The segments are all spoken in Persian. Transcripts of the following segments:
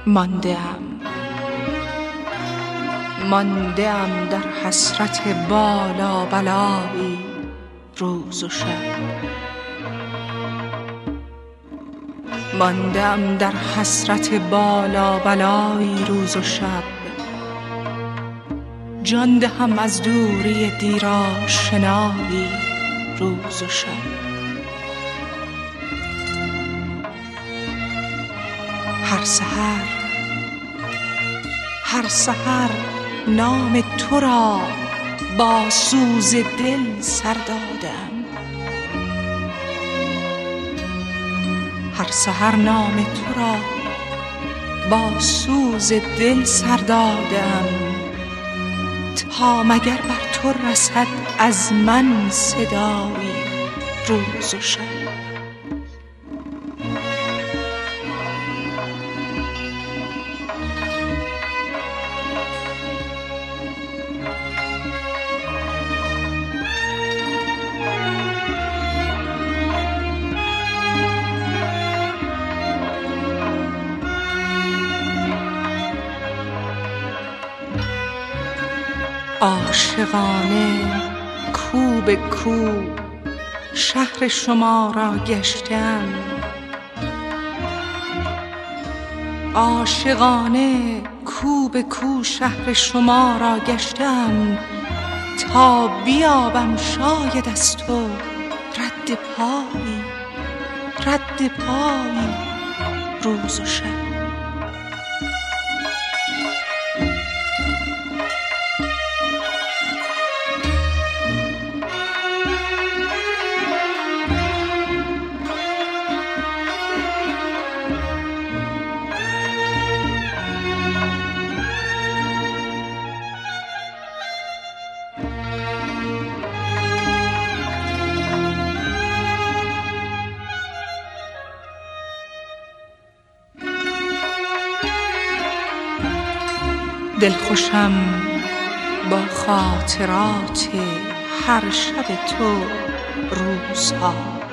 مانده‌ام در حسرت بالا بلایی روز و شب. مانده‌ام در حسرت بالا بلایی روز و شب. جان دهم از دوری دیر آشنایی روز و شب. هر سحر نام تو را با سوز دل سر دادم. هر سحر نام تو را با سوز دل سر دادم، تا مگر بر تو رسد از من صدایی روز و شب. عاشقانه کو به کو شهر شما را گشتم. عاشقانه کو به کو شهر شما را گشتم، تا بیابم شاید از تو رد پایی روز و شب. دلخوشم با خاطرات هر شب تو روزها.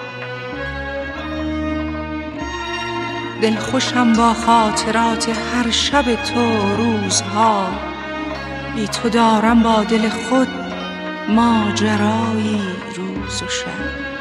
دلخوشم با خاطرات هر شب تو روزها. بی تو دارم با دل خود ماجرایی روز و شب.